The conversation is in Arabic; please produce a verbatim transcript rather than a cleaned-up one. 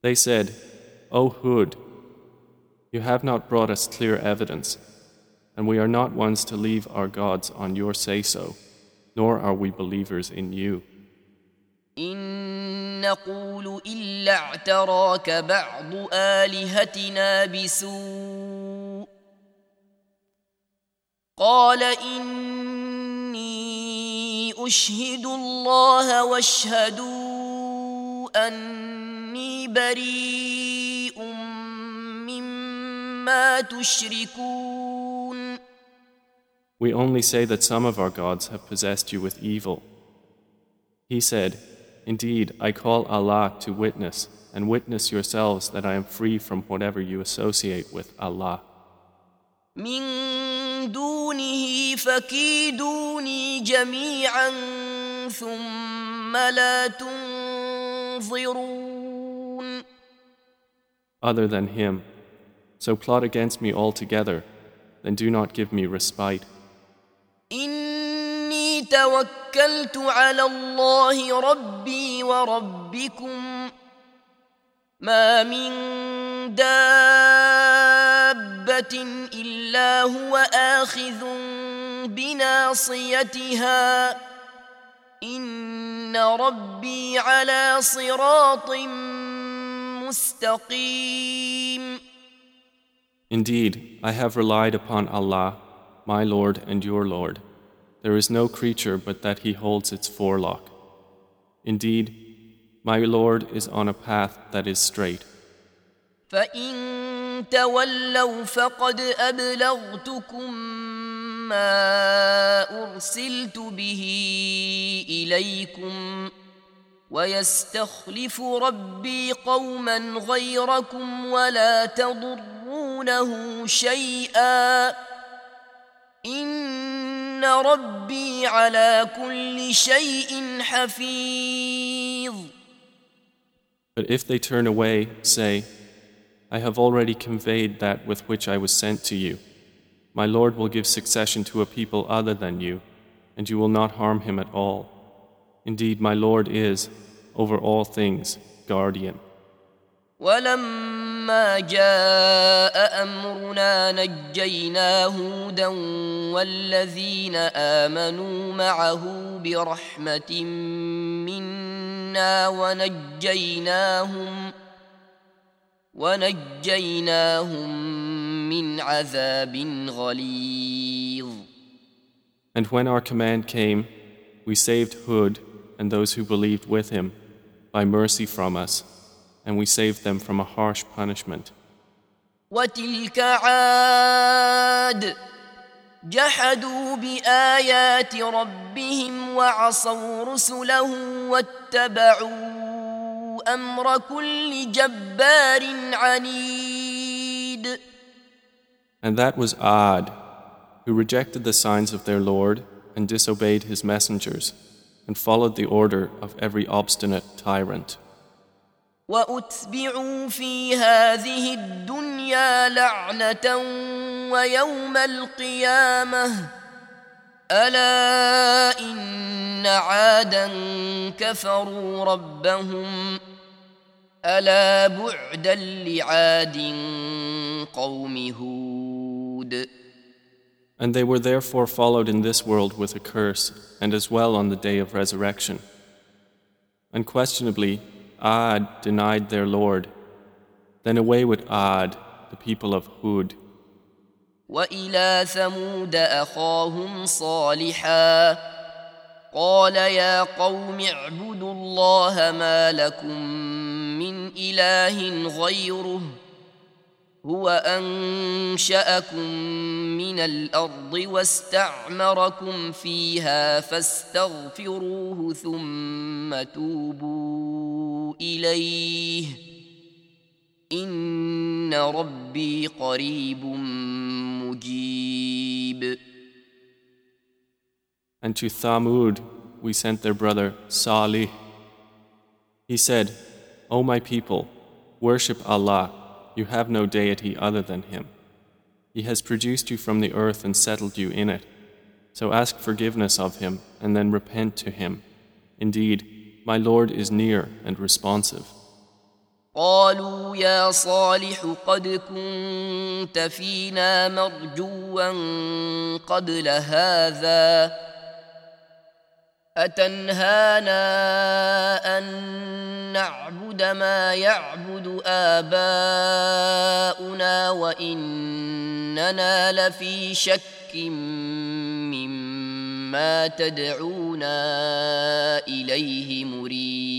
They said, O Hud, you have not brought us clear evidence, and we are not ones to leave our gods on your say-so, nor are we believers in you. إن نقول إلا اعتراك بعض آلهتنا بسوء قال إني أشهد الله واشهدوا أني بريء مما تشركون. We only say that some of our gods have possessed you with evil. He said, Indeed, I call Allah to witness, and witness yourselves that I am free from whatever you associate with Allah. من دونه فكيدوني جميعا ثم لا تنظرون. Other than him, so plot against me altogether, then do not give me respite. إني توكلت على الله ربي وربكم ما من دابة إلا هو آخذ بناصيتها إن ربي على صراط مستقيم. Indeed, I have relied upon Allah, my Lord and your Lord. There is no creature but that He holds its forelock. Indeed, my Lord is on a path that is straight. فإن تولوا فقد أبلغتكم ما أرسلت به إليكم ويستخلف ربي قوما غيركم ولا تضرونه شيئا إن ربي على كل شيء حفيظ. But if they turn away, say, I have already conveyed that with which I was sent to you. My Lord will give succession to a people other than you, and you will not harm him at all. Indeed, my Lord is, over all things, guardian. ولما جاء أمرنا نجينا هودا والذين آمنوا معه برحمة منا ونجيناهم ونجيناهم من عذاب غليظ. And when our command came, we saved Hud and those who believed with him by mercy from us, and we saved them from a harsh punishment. وتلك عاد جحدوا بآيات ربهم وعصوا رسله واتبعوا أمر كل جبار عنيد. And that was Ad, who rejected the signs of their Lord and disobeyed his messengers, and followed the order of every obstinate tyrant. وأتبعوا في هذه الدنيا لعنة ويوم القيامة ألا إن عادا كفروا ربهم ألا بعدا لعاد قوم هود. And they were therefore followed in this world with a curse, and as well on the day of resurrection. Unquestionably, Ad denied their Lord. Then away with Ad, the people of Hud. وإلى ثمود أخاهم صالحا قال يا قوم اعبدوا الله ما لكم من إله غيره هو أنشأكم من الأرض واستعمركم فيها فاستغفروه ثم توبوا إليه إن ربي قريب مجيب. And to Thamud we sent their brother Salih. He said, O my people, worship Allah. You have no deity other than Him. He has produced you from the earth and settled you in it. So ask forgiveness of Him and then repent to Him. Indeed, my Lord is near and responsive. قالوا يا صالح قد كنت فينا مرجوا قبل هذا أتنهانا أن نعبد ما يعبد آباؤنا وإننا لفي شك مما تدعونا إليه مريب